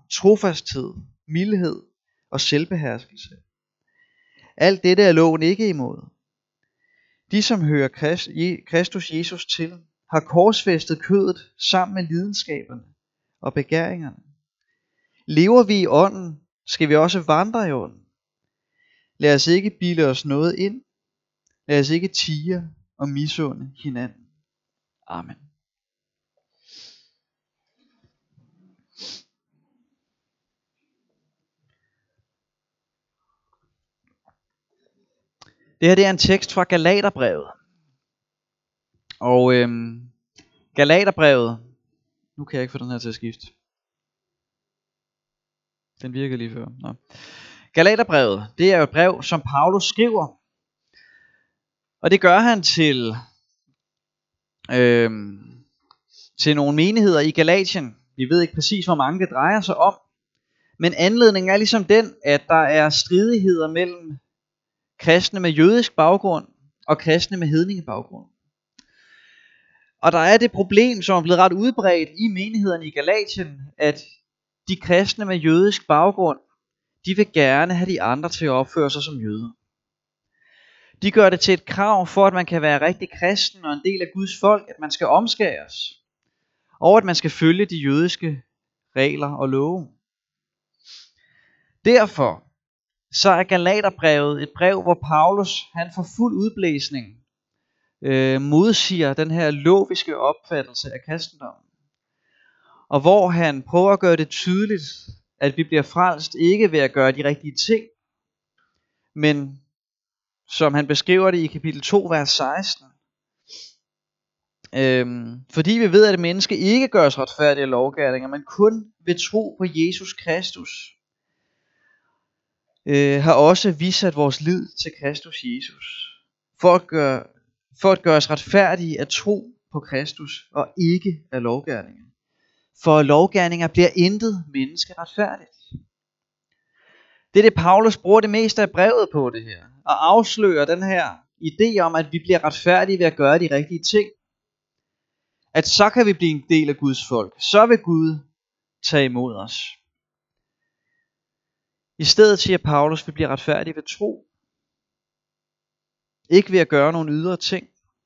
trofasthed, mildhed og selvbeherskelse. Alt dette er loven ikke imod. De, som hører Kristus Jesus til, har korsfæstet kødet sammen med lidenskaberne og begæringerne. Lever vi i ånden, skal vi også vandre i ånden. Lad os ikke bilde os noget ind. Lad os ikke tie og misunde hinanden. Amen. Det her det er en tekst fra Galaterbrevet. Og Galaterbrevet, nu kan jeg ikke få den her til at skifte. Den virkede lige før. Nå. Galaterbrevet, det er jo et brev, som Paulus skriver. Og det gør han til nogle menigheder i Galatien. Vi ved ikke præcis, hvor mange det drejer sig om. Men anledningen er ligesom den, at der er stridigheder mellem kristne med jødisk baggrund og kristne med hedningebaggrund. Og der er det problem, som er blevet ret udbredt i menighederne i Galatien, at de kristne med jødisk baggrund, de vil gerne have de andre til at opføre sig som jøder. De gør det til et krav for, at man kan være rigtig kristen og en del af Guds folk, at man skal omskæres, og at man skal følge de jødiske regler og love. Derfor så er Galaterbrevet et brev, hvor Paulus han får fuld udblæsning modsiger den her logiske opfattelse af kristendommen. Og hvor han prøver at gøre det tydeligt, at vi bliver frelst ikke ved at gøre de rigtige ting, men som han beskriver det i kapitel 2, vers 16. Fordi vi ved, at et menneske ikke gøres retfærdigt af lovgerninger, men kun ved tro på Jesus Kristus, har også vi sat vores lid til Kristus Jesus, for at gøre os retfærdige af tro på Kristus og ikke af lovgerninger. For lovgerninger bliver intet menneske retfærdigt. Det er det, Paulus bruger det meste af brevet på det her, og afslører den her idé om, at vi bliver retfærdige ved at gøre de rigtige ting. At så kan vi blive en del af Guds folk. Så vil Gud tage imod os. I stedet siger Paulus, at vi bliver retfærdige ved tro. Ikke ved at gøre nogle ydre ting.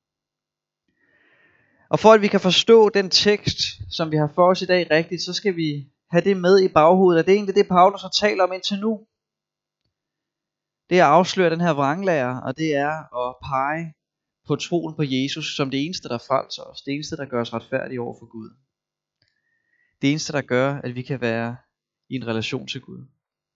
Og for at vi kan forstå den tekst, som vi har for os i dag rigtigt, så skal vi have det med i baghovedet. Og det er egentlig det, Paulus har talt om indtil nu. Det er at afsløre den her vranglære, og det er at pege på troen på Jesus som det eneste, der frelser os. Det eneste, der gør os retfærdige over for Gud. Det eneste, der gør, at vi kan være i en relation til Gud.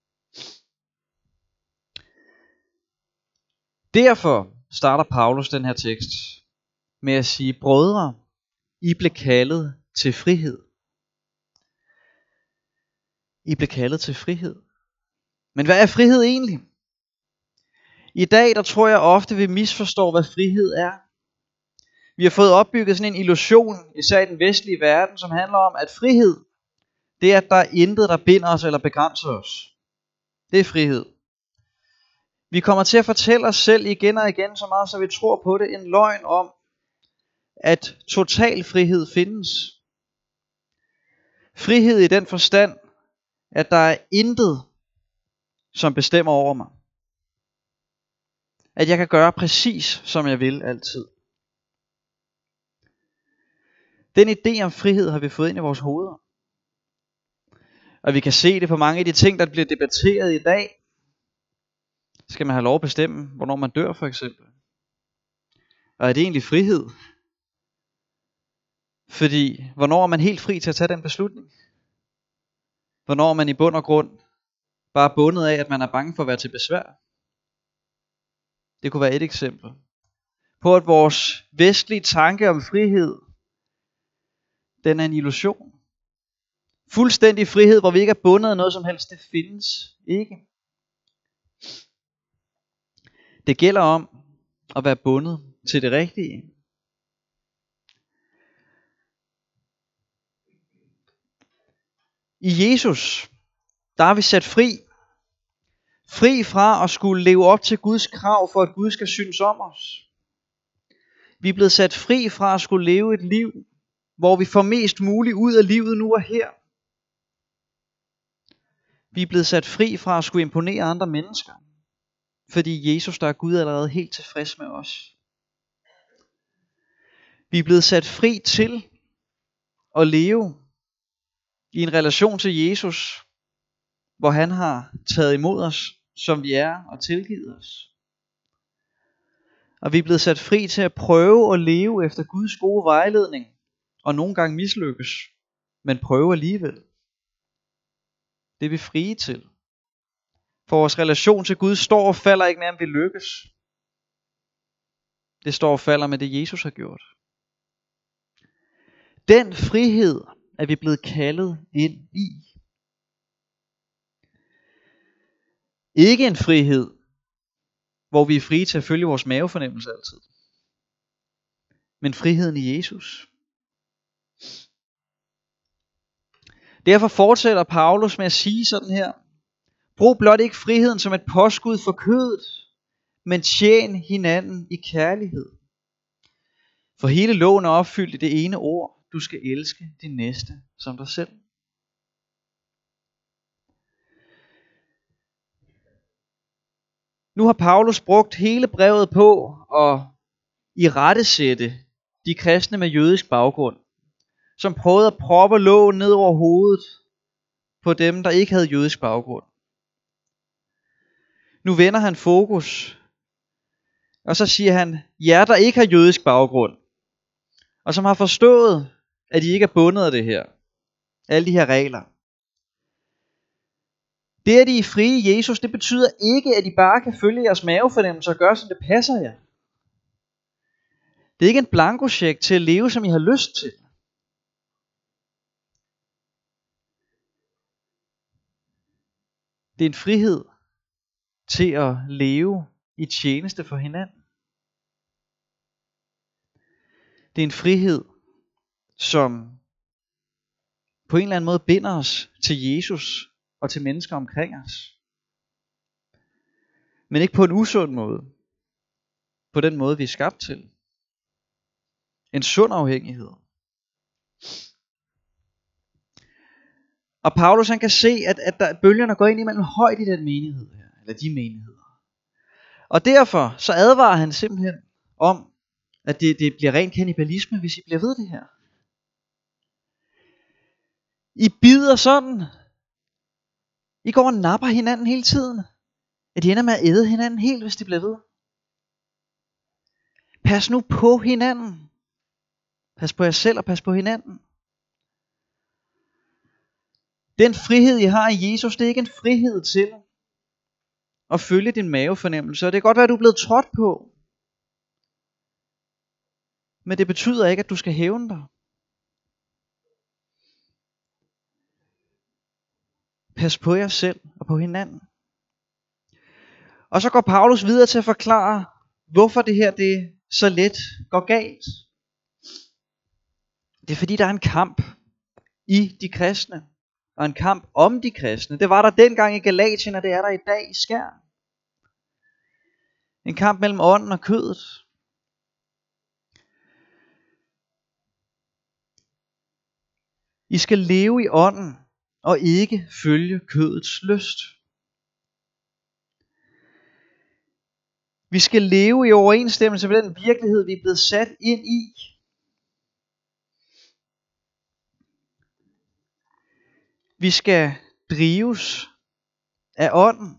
Derfor starter Paulus den her tekst med at sige, brødre, I blev kaldet til frihed. I blev kaldet til frihed. Men hvad er frihed egentlig? I dag, der tror jeg ofte, vi misforstår, hvad frihed er. Vi har fået opbygget sådan en illusion, især i den vestlige verden, som handler om, at frihed, det er, at der er intet, der binder os eller begrænser os. Det er frihed. Vi kommer til at fortælle os selv igen og igen, så meget, så vi tror på det, en løgn om, at total frihed findes. Frihed i den forstand, at der er intet, som bestemmer over mig. At jeg kan gøre præcis, som jeg vil altid. Den idé om frihed har vi fået ind i vores hoveder. Og vi kan se det på mange af de ting, der bliver debatteret i dag. Skal man have lov at bestemme, hvornår man dør for eksempel? Og er det egentlig frihed? Fordi, hvornår er man helt fri til at tage den beslutning? Hvornår er man i bund og grund bare bundet af, at man er bange for at være til besvær? Det kunne være et eksempel på, at vores vestlige tanke om frihed, den er en illusion. Fuldstændig frihed, hvor vi ikke er bundet af noget som helst, det findes ikke. Det gælder om at være bundet til det rigtige. I Jesus, der er vi sat fri. Fri fra at skulle leve op til Guds krav, for at Gud skal synes om os. Vi er blevet sat fri fra at skulle leve et liv, hvor vi får mest muligt ud af livet nu og her. Vi er blevet sat fri fra at skulle imponere andre mennesker, fordi Jesus, der er Gud, er allerede helt tilfreds med os. Vi er blevet sat fri til at leve i en relation til Jesus, hvor han har taget imod os, som vi er, og tilgivet os. Og vi er blevet sat fri til at prøve at leve efter Guds gode vejledning, og nogle gange mislykkes, men prøve alligevel. Det er vi frie til. For vores relation til Gud står og falder ikke med, om vi lykkes. Det står og falder med det, Jesus har gjort. Den frihed er vi blevet kaldet ind i. Ikke en frihed, hvor vi er frie til at følge vores mavefornemmelse altid. Men friheden i Jesus. Derfor fortsætter Paulus med at sige sådan her. Brug blot ikke friheden som et påskud for kødet, men tjen hinanden i kærlighed. For hele loven er opfyldt i det ene ord. Du skal elske din næste som dig selv. Nu har Paulus brugt hele brevet på at irettesætte de kristne med jødisk baggrund, som prøvede at proppe loven ned over hovedet på dem, der ikke havde jødisk baggrund. Nu vender han fokus, og så siger han, jer der ikke har jødisk baggrund, og som har forstået, at I ikke er bundet af det her, alle de her regler. Det, at I er frie i Jesus, det betyder ikke, at I bare kan følge jeres mavefornemmelse og gøre, som det passer jer. Det er ikke en blankocheck til at leve, som I har lyst til. Det er en frihed til at leve i tjeneste for hinanden. Det er en frihed, som på en eller anden måde binder os til Jesus og til mennesker omkring os. Men ikke på en usund måde. På den måde, vi er skabt til. En sund afhængighed. Og Paulus han kan se, at bølgerne går ind imellem højt i den menighed her, eller de menigheder. Og derfor så advarer han simpelthen om, at det bliver ren kannibalisme, hvis I bliver ved det her. I bider sådan. I går og napper hinanden hele tiden. At de ender med at æde hinanden helt, hvis de bliver ved. Pas nu på hinanden. Pas på jer selv og pas på hinanden. Den frihed, I har i Jesus, det er ikke en frihed til at følge din mavefornemmelse. Og det kan godt være, at du er blevet trådt på. Men det betyder ikke, at du skal hævne dig. Pas på jer selv og på hinanden. Og så går Paulus videre til at forklare, hvorfor det her det så let går galt. Det er fordi, der er en kamp i de kristne. Og en kamp om de kristne. Det var der dengang i Galatien, og det er der i dag i Skjern. En kamp mellem ånden og kødet. I skal leve i ånden, og ikke følge kødets lyst. Vi skal leve i overensstemmelse med den virkelighed, vi er blevet sat ind i. Vi skal drives af ånden.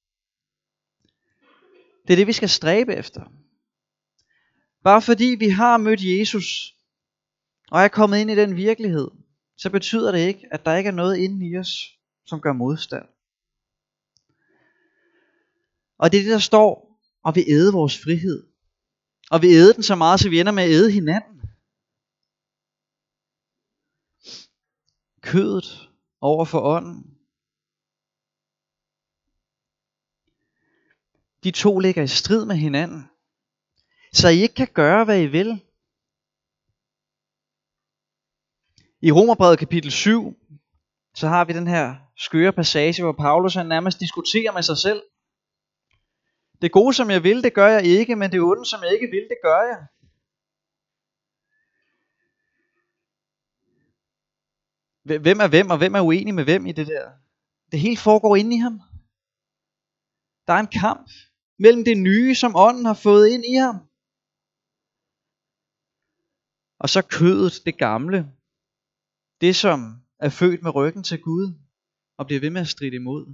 Det er det, vi skal stræbe efter. Bare fordi vi har mødt Jesus, og er kommet ind i den virkelighed, så betyder det ikke, at der ikke er noget inde i os, som gør modstand. Og det er det, der står, og vi æde vores frihed. Og vi æde den så meget, så vi ender med at æde hinanden. Kødet over for ånden. De to ligger i strid med hinanden. Så I ikke kan gøre, hvad I vil. I Romerbrevet kapitel 7, så har vi den her skøre passage, hvor Paulus han nærmest diskuterer med sig selv. Det gode, som jeg vil, det gør jeg ikke, men det onde, som jeg ikke vil, det gør jeg. Hvem er hvem, og hvem er uenig med hvem i det der? Det hele foregår inde i ham. Der er en kamp mellem det nye, som ånden har fået ind i ham, og så kødet, det gamle. Det, som er født med ryggen til Gud, og bliver ved med at stride imod.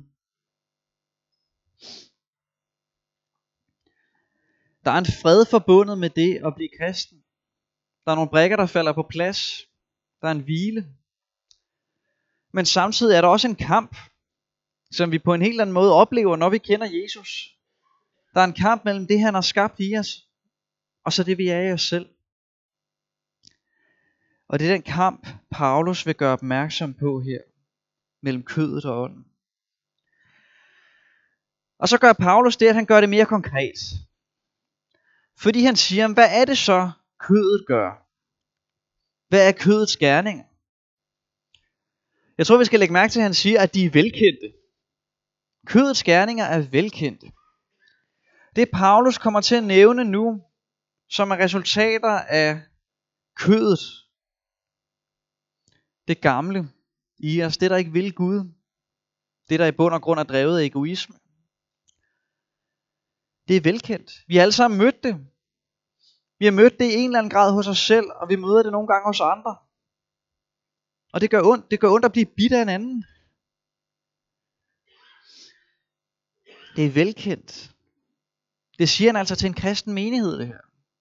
Der er en fred forbundet med det at blive kristen. Der er nogle brikker, der falder på plads. Der er en hvile. Men samtidig er der også en kamp, som vi på en helt anden måde oplever, når vi kender Jesus. Der er en kamp mellem det, han har skabt i os, og så det, vi er i os selv. Og det er den kamp, Paulus vil gøre opmærksom på her, mellem kødet og ånden. Og så gør Paulus det, at han gør det mere konkret. Fordi han siger, hvad er det så, kødet gør? Hvad er kødets gerninger? Jeg tror, vi skal lægge mærke til, at han siger, at de er velkendte. Kødets gerninger er velkendte. Det Paulus kommer til at nævne nu, som er resultater af kødet, det gamle i os, det der ikke vil Gud, det der i bund og grund er drevet af egoisme. Det er velkendt. Vi har alle sammen mødt det. Vi har mødt det i en eller anden grad hos os selv, og vi møder det nogle gange hos andre. Og det gør ondt. Det gør ondt at blive bidt af en anden. Det er velkendt. Det siger han altså til en kristen menighed, det her.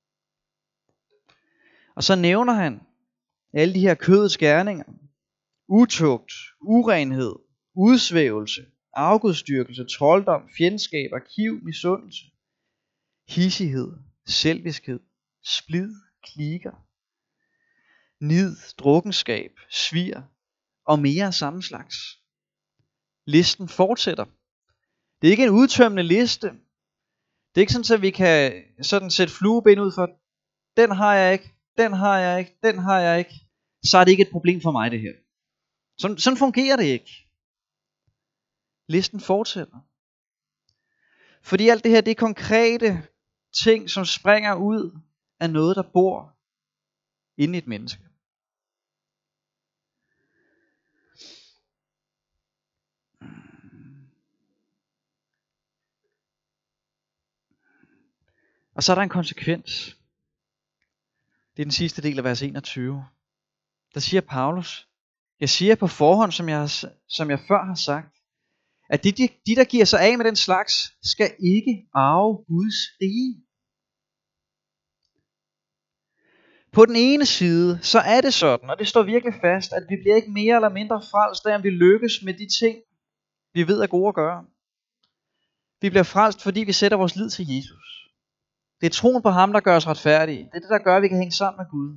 Og så nævner han alle de her kødets gerninger. Utugt, urenhed, udsvævelse, afgudstyrkelse, trolddom, fjendskab, kiv, misundelse, hissighed, selviskhed, splid, kliker, nid, drukkenskab, svir og mere af samme slags. Listen fortsætter. Det er ikke en udtømmende liste. Det er ikke sådan, at vi kan sådan sætte flueben ud for, den har jeg ikke, den har jeg ikke, den har jeg ikke. Så er det ikke et problem for mig, det her. Sådan fungerer det ikke. Listen fortsætter. Fordi alt det her, det er konkrete ting, som springer ud af noget, der bor inde i et menneske. Og så er der en konsekvens. Det er den sidste del af vers 21. Der siger Paulus, jeg siger på forhånd, som jeg før har sagt, at de, der giver sig af med den slags, skal ikke arve Guds rige. På den ene side, så er det sådan, og det står virkelig fast, at vi bliver ikke mere eller mindre frelst, da vi lykkes med de ting, vi ved er gode at gøre. Vi bliver frelst, fordi vi sætter vores lid til Jesus. Det er troen på ham, der gør os retfærdige. Det er det, der gør, at vi kan hænge sammen med Gud.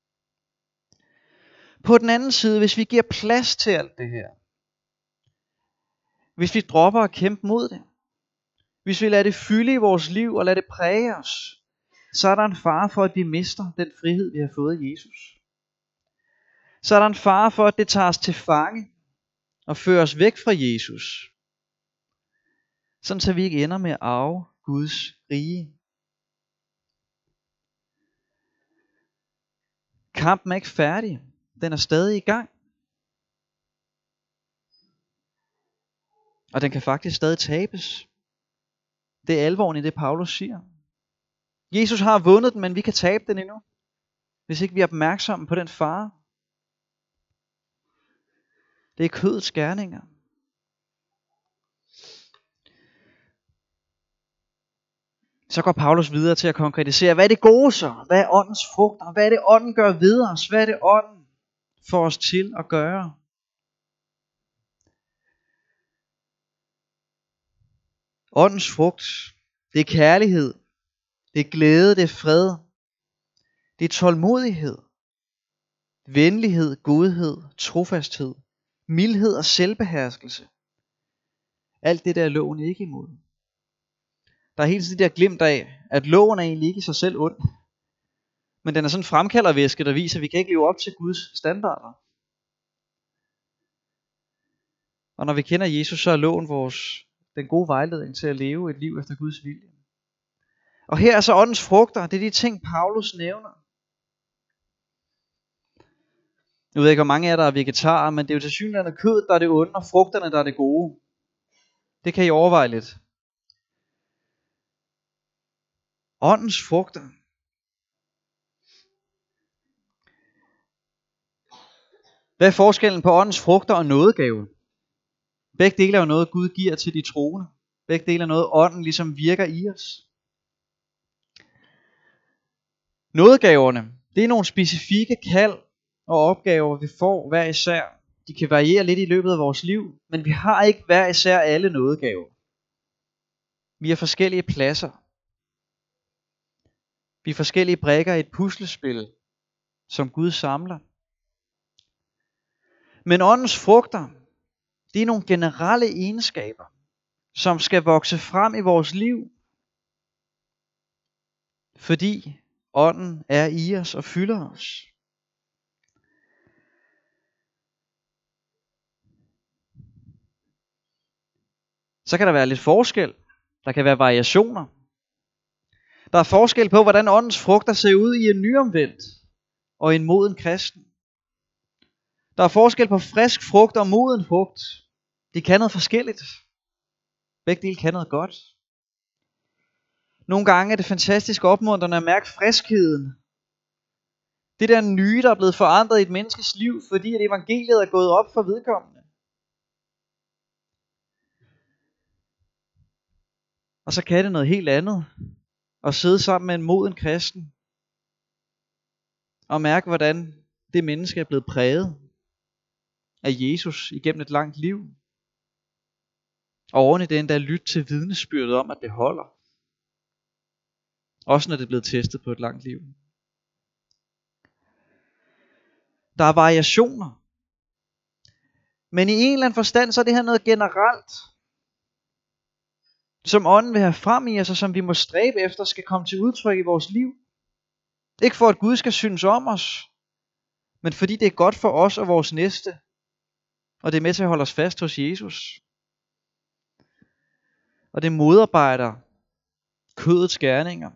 På den anden side, hvis vi giver plads til alt det her, hvis vi dropper at kæmpe mod det, hvis vi lader det fylde i vores liv og lader det præge os, så er der en fare for, at vi mister den frihed, vi har fået af Jesus. Så er der en fare for, at det tager os til fange og fører os væk fra Jesus. Sådan så vi ikke ender med at arve Guds rige. Kampen er ikke færdig. Den er stadig i gang. Og den kan faktisk stadig tabes. Det er alvoren i det, Paulus siger. Jesus har vundet den, men vi kan tabe den endnu, hvis ikke vi er opmærksomme på den fare. Det er kødets gerninger. Så går Paulus videre til at konkretisere, hvad er det gode så? Hvad er åndens frugter? Hvad er det ånden gør ved os? Hvad er det ånden får os til at gøre? Åndens frugt, det er kærlighed, det er glæde, det er fred, det er tålmodighed, venlighed, godhed, trofasthed, mildhed og selvbeherskelse. Alt det der er loven ikke imod. Der er hele tiden det der glimt af, at loven er egentlig ikke i sig selv ond, men den er sådan en fremkaldervæske, der viser, at vi kan ikke leve op til Guds standarder. Og når vi kender Jesus, så er loven den gode vejledning til at leve et liv efter Guds vilje. Og her er så åndens frugter, det er de ting, Paulus nævner. Jeg ved ikke, hvor mange af jer, der er vegetarer, men det er jo tilsyneladende kød, der er det onde, og frugterne, der er det gode. Det kan I overveje lidt. Åndens frugter. Hvad er forskellen på åndens frugter og nådegave? Begge dele er jo noget, Gud giver til de troende. Begge dele er noget, ånden ligesom virker i os. Nådegaverne, det er nogle specifikke kald og opgaver, vi får hver især. De kan variere lidt i løbet af vores liv, men vi har ikke hver især alle nådegaver. Vi har forskellige pladser. Vi er forskellige brikker i et puslespil, som Gud samler. Men åndens frugter, det er nogle generelle egenskaber, som skal vokse frem i vores liv, fordi ånden er i os og fylder os. Så kan der være lidt forskel. Der kan være variationer. Der er forskel på, hvordan åndens frugter ser ud i en nyomvendt og en moden kristen. Der er forskel på frisk frugt og moden frugt. De kan noget forskelligt. Begge dele kan noget godt. Nogle gange er det fantastisk opmuntrende at mærke friskheden. Det der nye, der er blevet forandret i et menneskes liv, fordi at evangeliet er gået op for vedkommende. Og så kan det noget helt andet. At sidde sammen med en moden kristen. Og mærke, hvordan det menneske er blevet præget af Jesus igennem et langt liv. Og oven i det endda lytte til vidnesbyrdet om, at det holder. Også når det er blevet testet på et langt liv. Der er variationer. Men i en eller anden forstand, så er det her noget generelt. Som ånden vil have frem i os, og som vi må stræbe efter, skal komme til udtryk i vores liv. Ikke for at Gud skal synes om os, men fordi det er godt for os og vores næste. Og det er med til at holde os fast hos Jesus. Og det modarbejder kødets gerninger.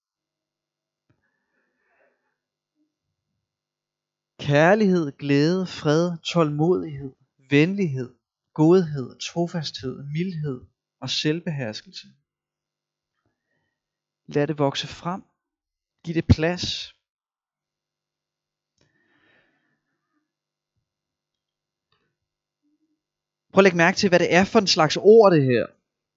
Kærlighed, glæde, fred, tålmodighed, venlighed, godhed, trofasthed, mildhed og selvbeherskelse. Lad det vokse frem. Giv det plads. Prøv at lægge mærke til, hvad det er for en slags ord, det her.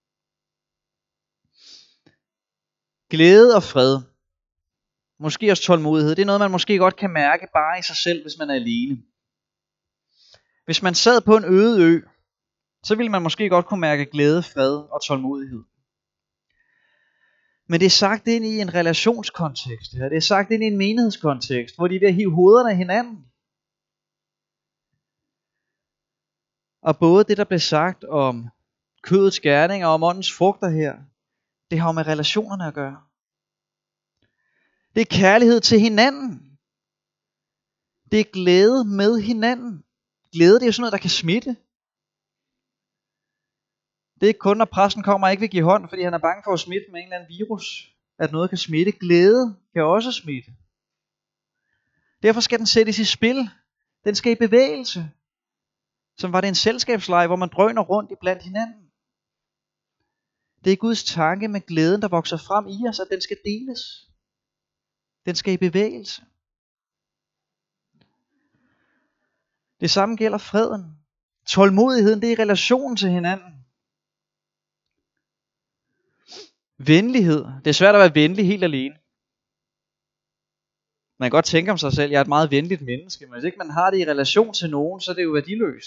Glæde og fred. Måske også tålmodighed. Det er noget, man måske godt kan mærke bare i sig selv, hvis man er alene. Hvis man sad på en øde ø, så ville man måske godt kunne mærke glæde, fred og tålmodighed. Men det er sagt ind i en relationskontekst. Det er sagt ind i en menighedskontekst, hvor de er ved at hive hovederne af hinanden. Og både det, der blev sagt om kødets gerning og om åndens frugter her, det har jo med relationerne at gøre. Det er kærlighed til hinanden. Det er glæde med hinanden. Glæde, det er jo sådan noget, der kan smitte. Det er ikke kun, når præsten kommer og ikke vil give hånd, fordi han er bange for at smitte med en eller anden virus, at noget kan smitte. Glæde kan også smitte. Derfor skal den sættes i spil. Den skal i bevægelse. Som var det en selskabsleje, hvor man drøner rundt i blandt hinanden. Det er Guds tanke med glæden, der vokser frem i os, at den skal deles. Den skal i bevægelse. Det samme gælder freden. Tålmodigheden, det er i relation til hinanden. Venlighed. Det er svært at være venlig helt alene. Man kan godt tænke om sig selv, jeg er et meget venligt menneske, men hvis ikke man har det i relation til nogen, så er det jo værdiløst.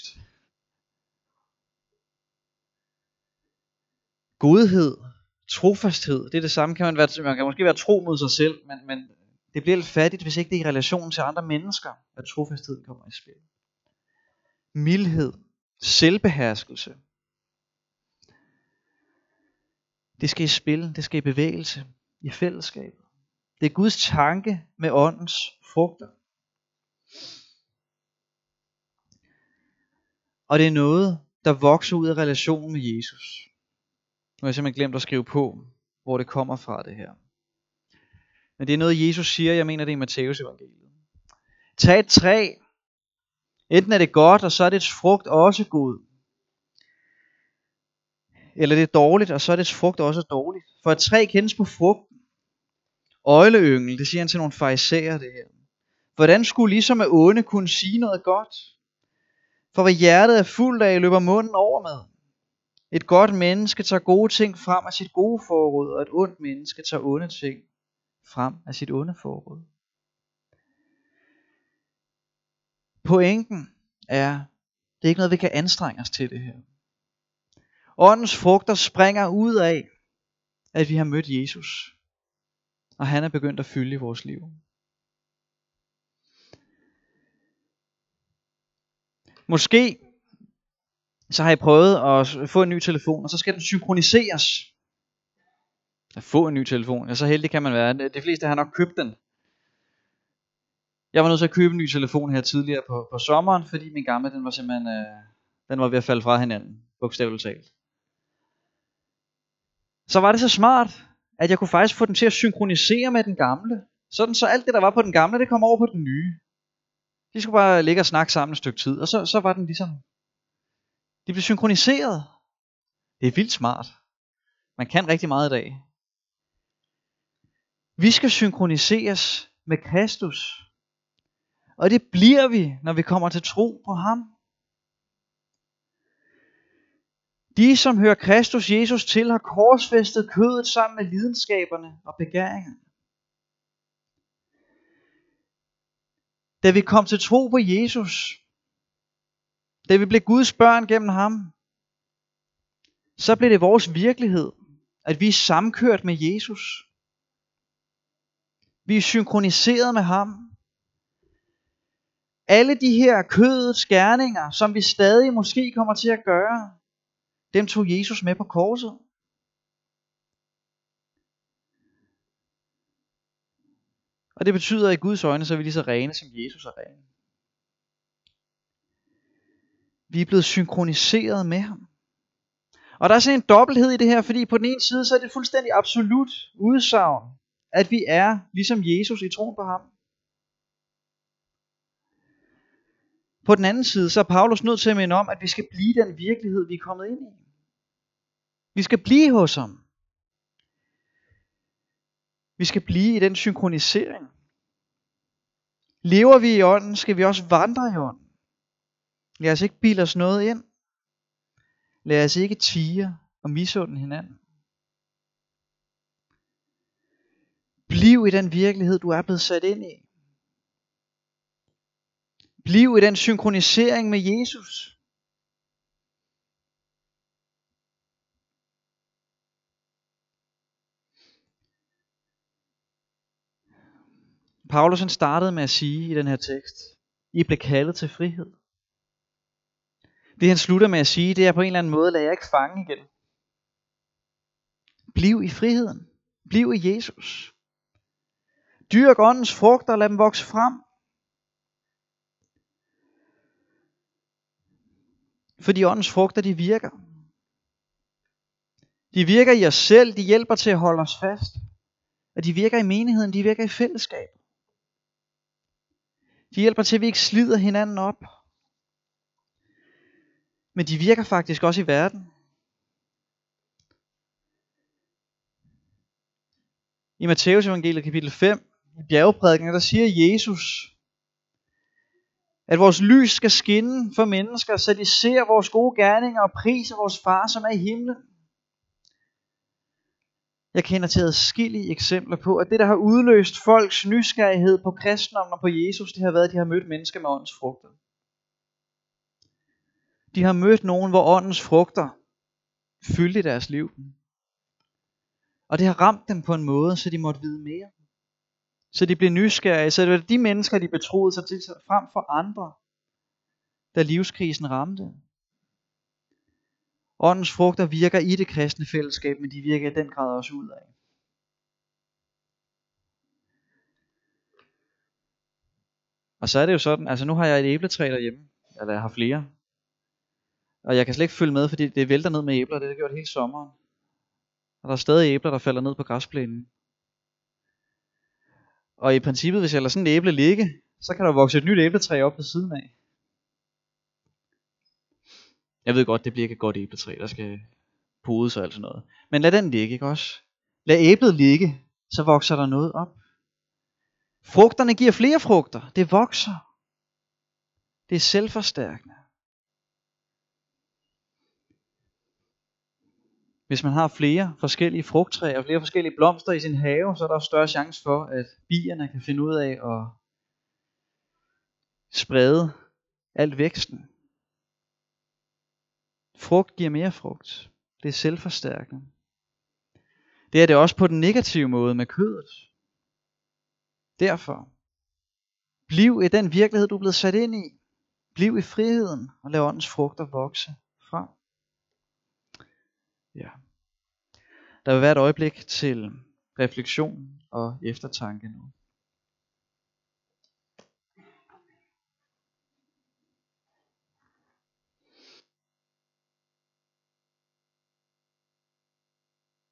Godhed, trofasthed, det er det samme. Man kan måske være tro mod sig selv, men det bliver lidt fattigt, hvis ikke det er i relation til andre mennesker, at trofastheden kommer i spil. Mildhed, selvbeherskelse. Det skal i spil, det skal i bevægelse, i fællesskabet. Det er Guds tanke med åndens frugter. Og det er noget, der vokser ud af relationen med Jesus. Nu har jeg simpelthen glemt at skrive på, hvor det kommer fra det her. Men det er noget, Jesus siger, jeg mener det er i Matteus evangeliet. Tag et træ, Enten er det godt, og så er dets frugt også god. Eller det er dårligt, og så er dets frugt også dårligt. For et træ kendes på frugten. Øgleyngel, det siger han til nogle farisæer det her. Hvordan skulle ligesom af onde kunne sige noget godt? For hvad hjertet er fuldt af, løber munden over med. Et godt menneske tager gode ting frem af sit gode forråd, og et ondt menneske tager onde ting frem af sit onde forråd. Pointen er, det er ikke noget, vi kan anstrenge os til det her. Åndens frugter springer ud af, at vi har mødt Jesus, og han er begyndt at fylde i vores liv. Måske så har I prøvet at få en ny telefon, og så skal den synkroniseres. At få en ny telefon, ja, så heldig kan man være. De fleste har nok købt den. Jeg var nødt til at købe en ny telefon her tidligere på sommeren, fordi min gamle, den var simpelthen den var ved at falde fra hinanden, bogstaveligt talt. Så var det så smart, at jeg kunne faktisk få den til at synkronisere med den gamle. Sådan så alt det, der var på den gamle, det kom over på den nye. De skulle bare ligge og snakke sammen et stykke tid, og så var den ligesom, de blev synkroniseret. Det er vildt smart. Man kan rigtig meget i dag. Vi skal synkroniseres med Kristus. Og det bliver vi, når vi kommer til tro på ham. De, som hører Kristus Jesus til, har korsfæstet kødet sammen med lidenskaberne og begæringerne. Da vi kom til tro på Jesus, da vi blev Guds børn gennem ham, så blev det vores virkelighed, at vi er samkørt med Jesus. Vi er synkroniseret med ham. Alle de her kødets gerninger, som vi stadig måske kommer til at gøre, dem tog Jesus med på korset. Og det betyder, at i Guds øjne, så er vi lige så rene, som Jesus er ren. Vi er blevet synkroniseret med ham. Og der er sådan en dobbelthed i det her, fordi på den ene side, så er det fuldstændig absolut udsagn, at vi er ligesom Jesus i troen på ham. På den anden side, så er Paulus nødt til at minde om, at vi skal blive den virkelighed, vi er kommet ind i. Vi skal blive hos ham. Vi skal blive i den synkronisering. Lever vi i ånden, skal vi også vandre i ånden. Lad os ikke bilde os noget ind. Lad os ikke tie og misunde hinanden. Bliv i den virkelighed, du er blevet sat ind i. Bliv i den synkronisering med Jesus. Paulus han startede med at sige i den her tekst, I blev kaldet til frihed. Det han slutter med at sige, det er på en eller anden måde, lad jeg ikke fange igen. Bliv i friheden. Bliv i Jesus. Dyrk åndens frugter, lad dem vokse frem. Fordi åndens frugter, de virker. De virker i os selv, de hjælper til at holde os fast. Og de virker i menigheden, de virker i fællesskab. De hjælper til, at vi ikke slider hinanden op. Men de virker faktisk også i verden. I Matteus evangeliet kapitel 5, i bjergeprædikenen, der siger Jesus, at vores lys skal skinne for mennesker, så de ser vores gode gerninger og priser vores far, som er i himlen. Jeg kender til adskillige eksempler på, at det, der har udløst folks nysgerrighed på kristendommen og på Jesus, det har været, at de har mødt mennesker med åndens frugter. De har mødt nogen, hvor åndens frugter fyldte deres liv. Og det har ramt dem på en måde, så de måtte vide mere. Så de blev nysgerrige, så det var de mennesker, de betroede sig til frem for andre, da livskrisen ramte. Åndens frugter virker i det kristne fællesskab, men de virker i den grad også ud af. Og så er det jo sådan, altså nu har jeg et æbletræ derhjemme, eller jeg har flere. Og jeg kan slet ikke følge med, fordi det vælter ned med æbler, det har gjort hele sommeren. Og der er stadig æbler, der falder ned på græsplænen. Og i princippet, hvis jeg lader sådan et æble ligge, så kan der vokse et nyt æbletræ op ved siden af. Jeg ved godt, det bliver ikke et godt æbletræ, der skal podes og alt sådan noget. Men lad den ligge, ikke også? Lad æblet ligge, så vokser der noget op. Frugterne giver flere frugter. Det vokser. Det er selvforstærkende. Hvis man har flere forskellige frugttræer og flere forskellige blomster i sin have, så er der større chance for, at bierne kan finde ud af at sprede alt væksten. Frugt giver mere frugt. Det er selvforstærkende. Det er det også på den negative måde med kødet. Derfor, bliv i den virkelighed, du er blevet sat ind i. Bliv i friheden og lad åndens frugter vokse frem. Ja. Der vil være et øjeblik til refleksion og eftertanke nu.